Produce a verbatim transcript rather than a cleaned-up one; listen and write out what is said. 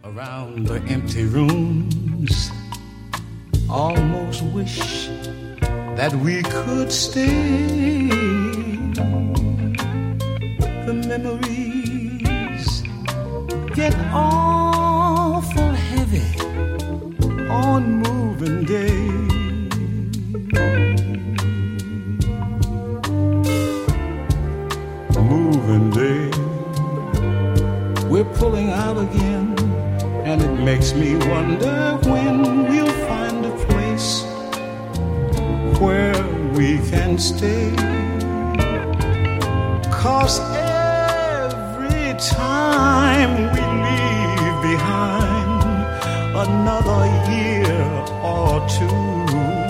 around the empty rooms. Almost wish that we could stay. The memories get awful heavy on moving day. Moving day. We're pulling out again, and it makes me wonder when we'll find a place where we can stay. 'Cause every time we leave behind another year or two,